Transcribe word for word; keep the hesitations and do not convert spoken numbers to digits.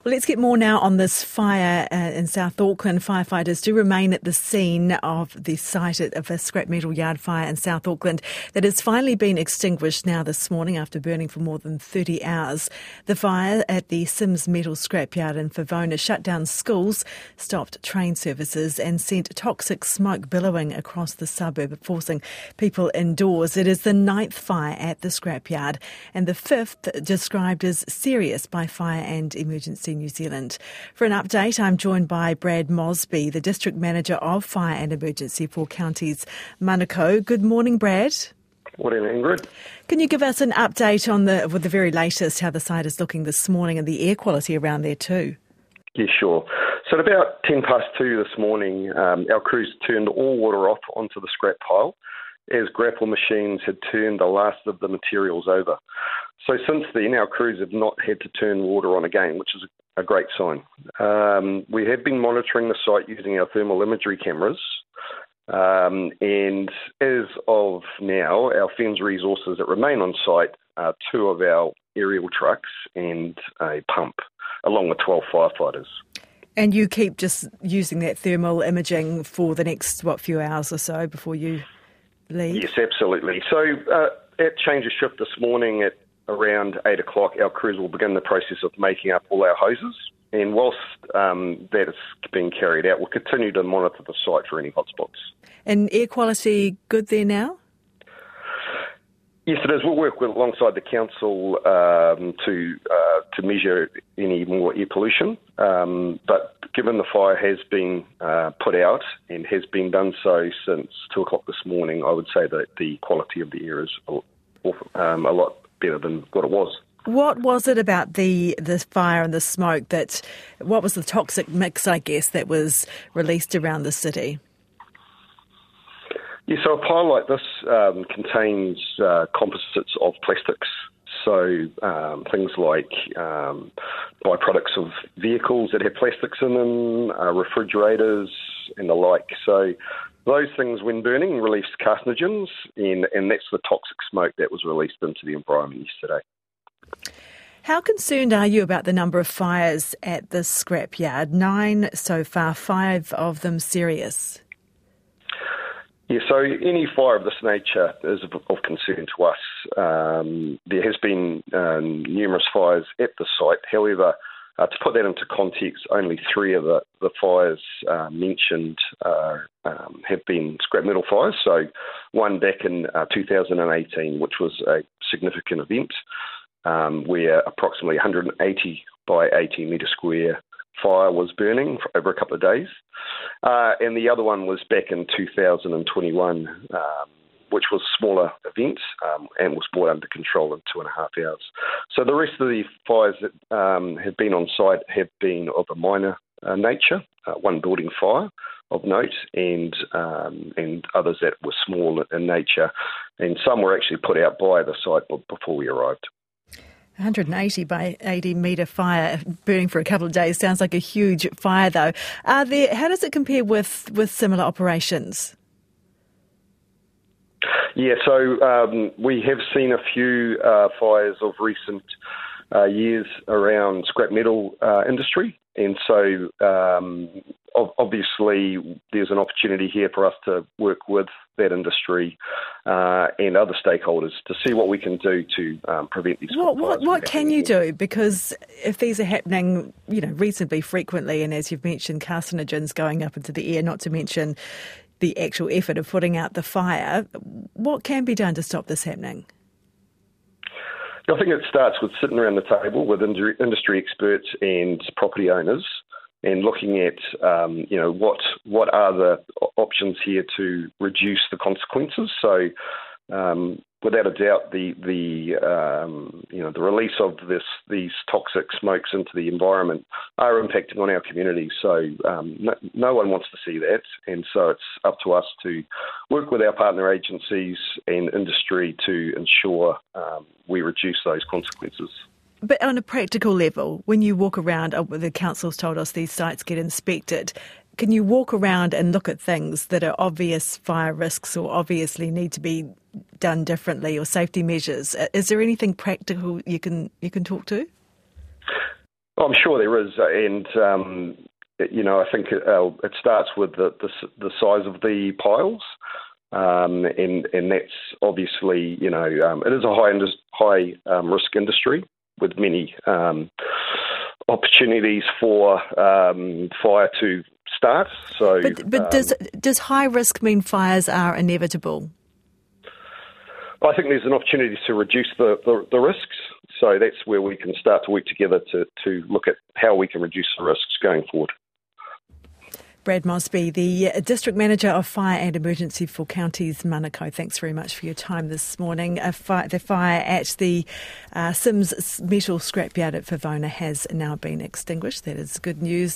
Well, let's get more now on this fire uh, in South Auckland. Firefighters do remain at the scene of the site of a scrap metal yard fire in South Auckland that has finally been extinguished now this morning after burning for more than thirty hours. The fire at the Sims Metal Scrapyard in Favona shut down schools, stopped train services and sent toxic smoke billowing across the suburb, forcing people indoors. It is the ninth fire at the scrapyard and the fifth described as serious by Fire and Emergency New Zealand. For an update, I'm joined by Brad Mosby, the District Manager of Fire and Emergency for Counties Manukau. Good morning, Brad. Morning, Ingrid. Can you give us an update on the with the very latest, how the site is looking this morning and the air quality around there too? Yeah, sure. So at about ten past two this morning, um, our crews turned all water off onto the scrap pile as grapple machines had turned the last of the materials over. So since then, our crews have not had to turn water on again, which is a great sign. Um, we have been monitoring the site using our thermal imagery cameras, um, and as of now, our F E N S resources that remain on site are two of our aerial trucks and a pump, along with twelve firefighters. And you keep just using that thermal imaging for the next, what, few hours or so before you leave? Yes, absolutely. So uh, at change of shift this morning at around eight o'clock, our crews will begin the process of making up all our hoses. And whilst um, that is being carried out, we'll continue to monitor the site for any hotspots. And air quality good there now? Yes, it is. We'll work with, alongside the council um, to uh, to measure any more air pollution. Um, but given the fire has been uh, put out and has been done so since two o'clock this morning, I would say that the quality of the air is um, a lot better than what it was. What was it about the the fire and the smoke that, what was the toxic mix, I guess, that was released around the city? Yeah, so a pile like this um, contains uh, composites of plastics, so um, things like um, byproducts of vehicles that have plastics in them, uh, refrigerators and the like. So those things, when burning, release carcinogens, and, and that's the toxic smoke that was released into the environment yesterday. How concerned are you about the number of fires at this scrapyard? Nine so far, five of them serious. Yeah, so any fire of this nature is of, of concern to us. Um, there has been um, numerous fires at the site. However, uh, to put that into context, only three of the, the fires uh, mentioned uh, um, have been scrap metal fires. So one back in uh, two thousand eighteen, which was a significant event, um, where approximately one hundred eighty by eighty metre square fire was burning for over a couple of days. Uh, and the other one was back in two thousand twenty-one, um, which was a smaller event um, and was brought under control in two and a half hours. So the rest of the fires that um, have been on site have been of a minor uh, nature, uh, one building fire of note, and um, and others that were small in nature. And some were actually put out by the site before we arrived. one hundred eighty by eighty metre fire burning for a couple of days sounds like a huge fire, though. Are there? How does it compare with, with similar operations? Yeah, so um, we have seen a few uh, fires of recent uh, years around scrap metal uh, industry, and so um, obviously there's an opportunity here for us to work with that industry uh, and other stakeholders to see what we can do to um, prevent these. What what, what can you do? Because if these are happening, you know, reasonably frequently, and as you've mentioned, carcinogens going up into the air, not to mention the actual effort of putting out the fire, what can be done to stop this happening? I think it starts with sitting around the table with industry experts and property owners and looking at, um, you know, what what are the options here to reduce the consequences. So, um, without a doubt, the the um, you know the release of this these toxic smokes into the environment are impacting on our community. So, um, no, no one wants to see that, and so it's up to us to work with our partner agencies and industry to ensure um, we reduce those consequences. But on a practical level, when you walk around, the council's told us these sites get inspected, can you walk around and look at things that are obvious fire risks or obviously need to be done differently, or safety measures? Is there anything practical you can you can talk to? I'm sure there is, and um, you know, I think it, uh, it starts with the, the the size of the piles, um, and and that's obviously, you know, um, it is a high indus- high um, risk industry with many um, opportunities for um, fire to start. So, but, but um, does does high risk mean fires are inevitable? I think there's an opportunity to reduce the, the, the risks. So that's where we can start to work together to, to look at how we can reduce the risks going forward. Brad Mosby, the District Manager of Fire and Emergency for Counties Manukau, thanks very much for your time this morning. A fi- the fire at the uh, Sims Metal Scrapyard at Favona has now been extinguished. That is good news.